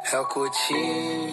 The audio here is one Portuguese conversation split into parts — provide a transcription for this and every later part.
É o Coutinho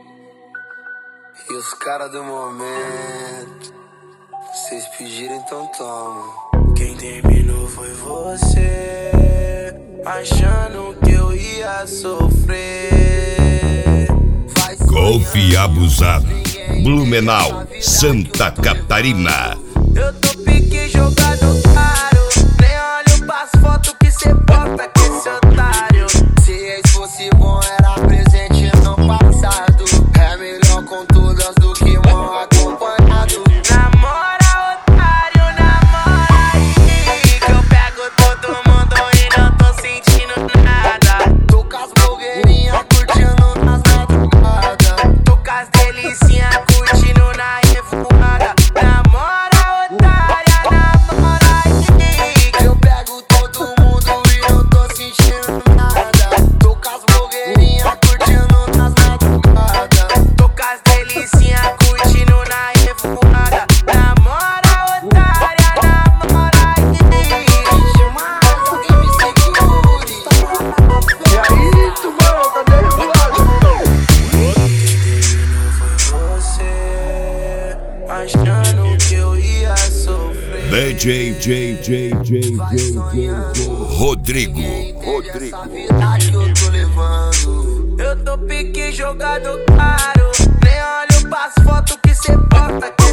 e os caras do momento. Vocês pediram, então toma. Quem terminou foi você, achando que eu ia sofrer. Golfe abusado, Blumenau, Santa Catarina. Eu tô pique jogado caro, nem olho pras fotos que cê bota com esse otário. Se esse fosse bom era presente no passado. É melhor com todas do que mal acompanhado. Namora, otário, namora aí, que eu pego todo mundo e não tô sentindo nada. Tô com as blogueirinhas curtindo nas madrugadas. Tô com as delicinhas curtindo na revoada. Namora, otária, namora aí, que eu pego todo mundo e não tô sentindo nada. Tô com as blogueirinhas curtindo nas madrugadas. Tô com as delicinhas curtindo na revoada. Namora, otária, namora aí. Chama alguém me segure. E aí, tubarão, tá nervoso? Foi você, achando que eu ia sofrer. DJ Rodrigo. Essa vida que eu tô levando. Eu tô pique jogado caro, nem olho pras fotos que cê bota.